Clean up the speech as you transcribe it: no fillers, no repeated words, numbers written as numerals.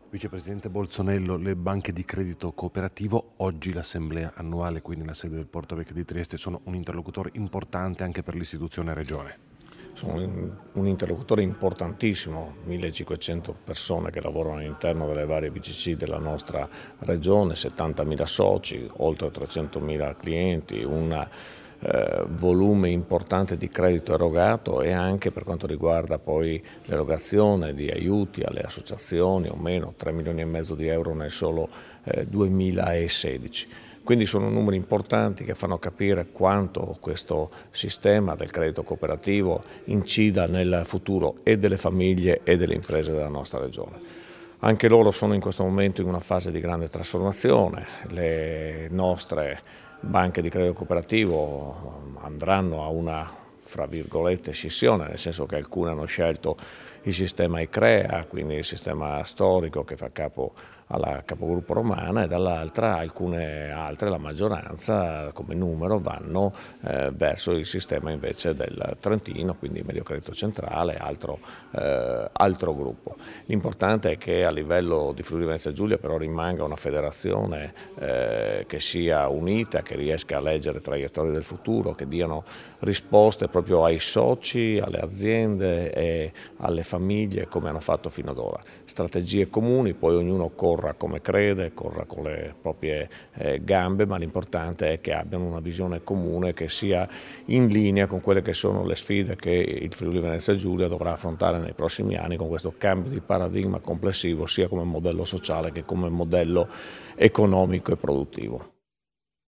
Vicepresidente Bolzonello, le banche di credito cooperativo, oggi l'assemblea annuale qui nella sede del Porto Vecchio di Trieste, sono un interlocutore importante anche per l'istituzione regione. Sono un interlocutore importantissimo, 1500 persone che lavorano all'interno delle varie BCC della nostra regione, 70.000 soci, oltre 300.000 clienti, un volume importante di credito erogato e anche per quanto riguarda poi l'erogazione di aiuti alle associazioni, o meno 3 milioni e mezzo di euro nel solo 2016. Quindi sono numeri importanti che fanno capire quanto questo sistema del credito cooperativo incida nel futuro e delle famiglie e delle imprese della nostra regione. Anche loro sono in questo momento in una fase di grande trasformazione, le nostre banche di credito cooperativo andranno a una, fra virgolette, scissione, nel senso che alcune hanno scelto il sistema ICREA, quindi il sistema storico che fa capo alla capogruppo romana, e dall'altra alcune altre, la maggioranza come numero, vanno verso il sistema invece del Trentino, quindi Mediocredito Centrale, altro gruppo. L'importante è che a livello di Friuli Venezia Giulia però rimanga una federazione che sia unita, che riesca a leggere traiettorie del futuro, che diano risposte proprio ai soci, alle aziende e alle famiglie come hanno fatto fino ad ora. Strategie comuni, poi ognuno corra come crede, corra con le proprie gambe, ma l'importante è che abbiano una visione comune che sia in linea con quelle che sono le sfide che il Friuli Venezia Giulia dovrà affrontare nei prossimi anni con questo cambio di paradigma complessivo sia come modello sociale che come modello economico e produttivo.